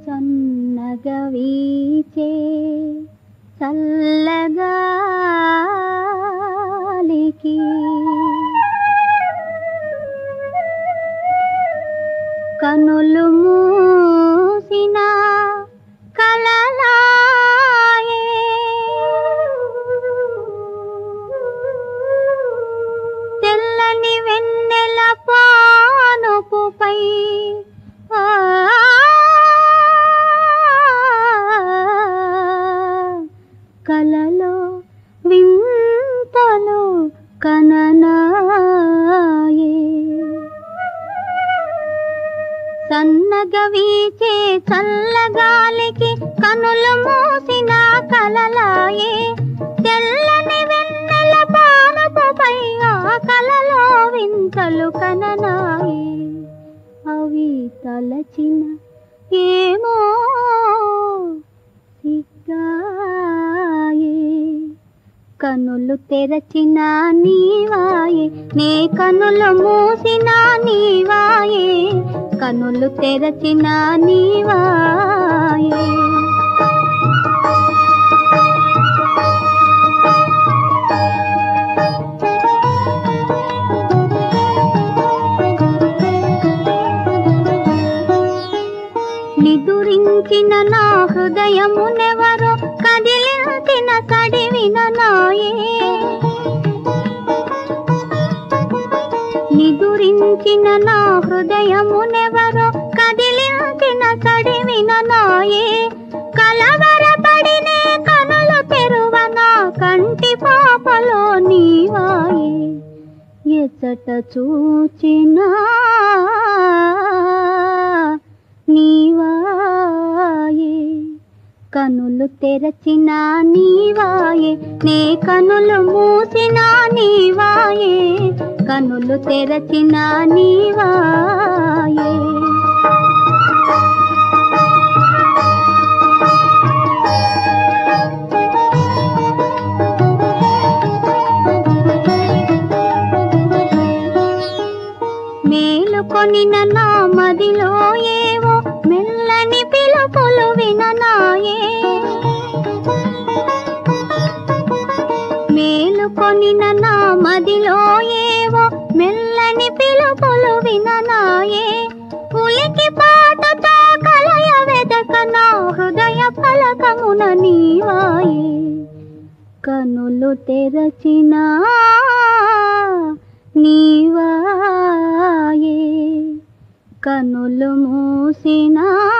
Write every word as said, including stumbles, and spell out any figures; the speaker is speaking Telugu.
సన్నగా వీచే చల్లగాలికి కనులు మూసిన కలలాయే తెల్లని వెన్నెల పానుపుపై కలలో వింతలు కననాయే సన్నగా వీచే చల్లగాలికి కనులు మూసిన కలలాయే తెల్లని వెన్నెల పానపుపై ఆ కలలో వింతలు కననాయే అవి తలచిన ఏమో సిగ్గాయే కనులు తెరచిన నీవాయే నే కనులు మూసిన నీవాయే కనులు తెరచిన నీవాయే నిదురించిన నా హృదయమునెవరో కదిలించిన కడివిన నాయే నిదురించిన నా హృదయమునెవరో కదిలించిన కడివిన నాయే కలవరపడినే కనులు తెరువన కంటి పాపలో నీవాయే ఎచ్చట చూచినా నీవాయే కనులు తెరచిన నీవాయే నే కనులు మూసిన నీవాయే కనులు తెరచిన నీవాయే మేలుకొనిన నా మదిలో ఏవో మెల్లని పిలుపులు విననాయే మేలుకొనిన నా మదిలో ఏవో మెల్లని పిలుపులు విననాయే ఉలికి పాటతో కలయ వెదక నా హృదయ ఫలకమున నీవాయే కనులు తెరచిన నీవాయే కనులు మూసినా